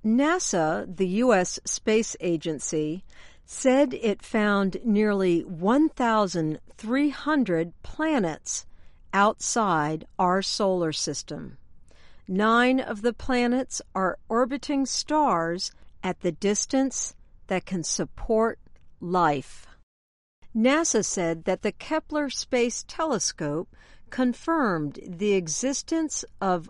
NASA, the U.S. Space Agency, said it found nearly 1,300 planets outside our solar system. 9 of the planets are orbiting stars at the distance that can support life. NASA said that the Kepler Space Telescope confirmed the existence of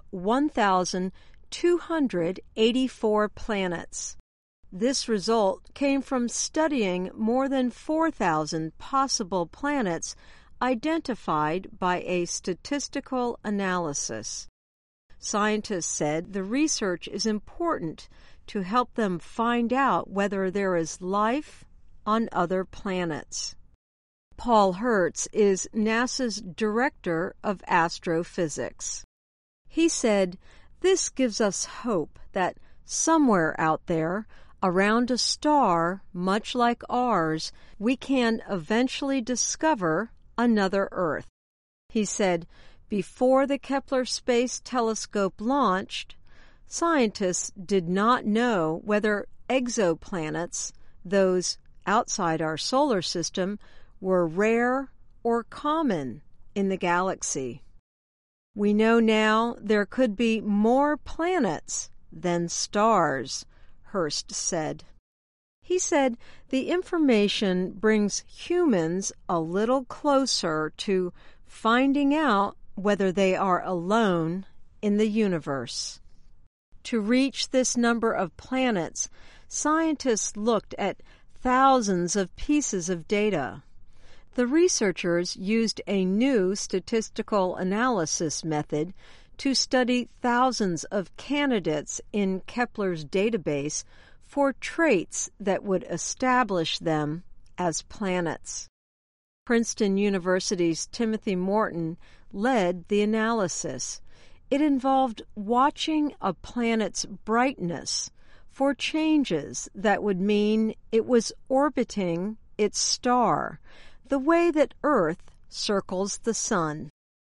1,284 planets. This result came from studying more than 4,000 possible planets identified by a statistical analysis. Scientists said the research is important to help them find out whether there is life on other planets. Paul Hertz is NASA's Director of Astrophysics. He said, "This gives us hope that somewhere out there, around a star much like ours, we can eventually discover another Earth." He said, before the Kepler Space Telescope launched, scientists did not know whether exoplanets, those outside our solar system, were rare or common in the galaxy. We know now there could be more planets than stars, Hurst said. He said the information brings humans a little closer to finding out whether they are alone in the universe. To reach this number of planets, scientists looked at thousands of pieces of data. The researchers used a new statistical analysis method to study thousands of candidates in Kepler's database for traits that would establish them as planets. Princeton University's Timothy Morton led the analysis. It involved watching a planet's brightness for changes that would mean it was orbiting its star, the way that Earth circles the Sun.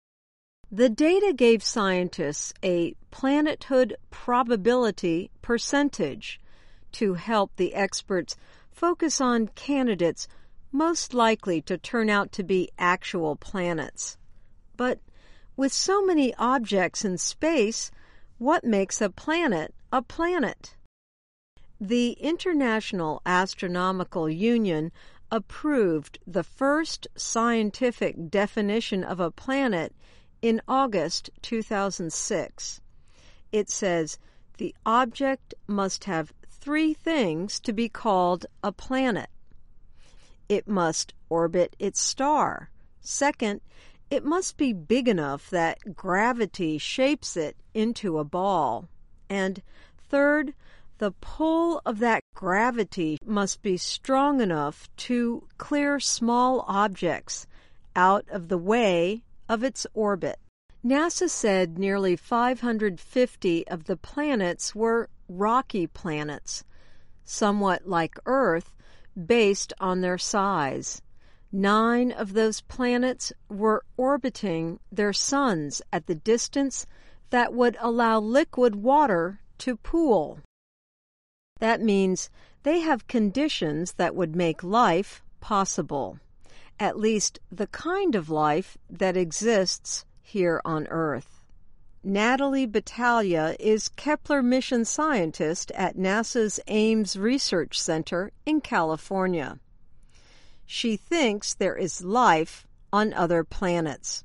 The data gave scientists a planethood probability percentage to help the experts focus on candidates most likely to turn out to be actual planets. But with so many objects in space, what makes a planet a planet? The International Astronomical Union approved the first scientific definition of a planet in August 2006. It says the object must have 3 things to be called a planet. It must orbit its star. Second, it must be big enough that gravity shapes it into a ball. And third, the pull of that gravity must be strong enough to clear small objects out of the way of its orbit. NASA said nearly 550 of the planets were rocky planets, somewhat like Earth, based on their size. 9 of those planets were orbiting their suns at the distance that would allow liquid water to pool. That means they have conditions that would make life possible, at least the kind of life that exists here on Earth. Natalie Battaglia is Kepler mission scientist at NASA's Ames Research Center in California. She thinks there is life on other planets.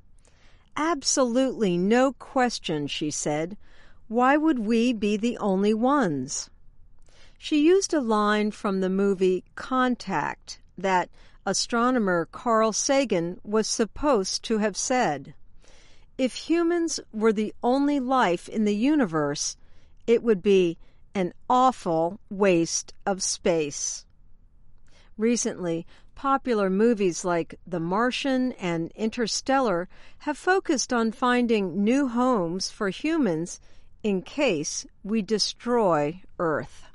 Absolutely no question, she said. Why would we be the only ones? She used a line from the movie Contact that astronomer Carl Sagan was supposed to have said. If humans were the only life in the universe, it would be an awful waste of space. Recently, popular movies like The Martian and Interstellar have focused on finding new homes for humans in case we destroy Earth.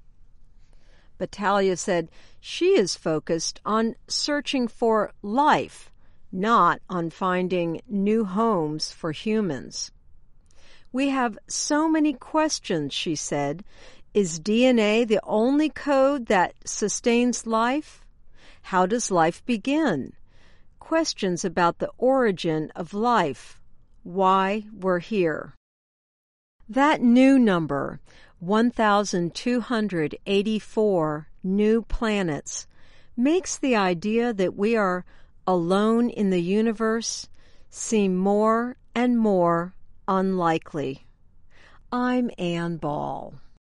Battaglia said she is focused on searching for life, not on finding new homes for humans. We have so many questions, she said. Is DNA the only code that sustains life? How does life begin? Questions about the origin of life, why we're here. That new number, 1,284 new planets, makes the idea that we are alone in the universe seem more and more unlikely. I'm Ann Ball.